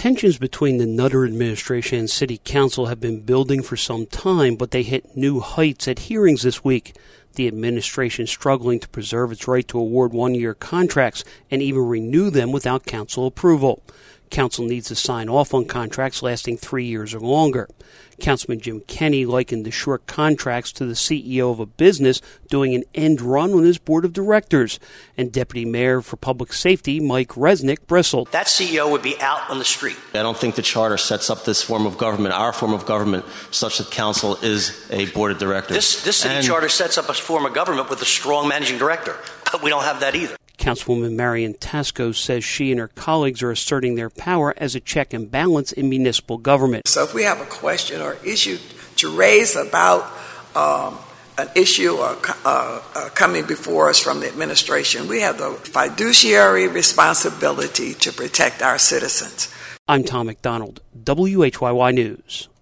Tensions between the Nutter administration and City Council have been building for some time, but they hit new heights at hearings this week. The administration struggling to preserve its right to award one-year contracts and even renew them without council approval. Council needs to sign off on contracts lasting 3 years or longer. Councilman Jim Kenney likened the short contracts to the CEO of a business doing an end run on his board of directors. And Deputy Mayor for Public Safety Mike Resnick bristled. That CEO would be out on the street. I don't think the charter sets up this form of government, our form of government, such that council is a board of directors. This city charter sets up a form of government with a strong managing director. But we don't have that either. Councilwoman Marian Tasco says she and her colleagues are asserting their power as a check and balance in municipal government. So if we have a question or issue to raise about an issue or coming before us from the administration, we have the fiduciary responsibility to protect our citizens. I'm Tom McDonald, WHYY News.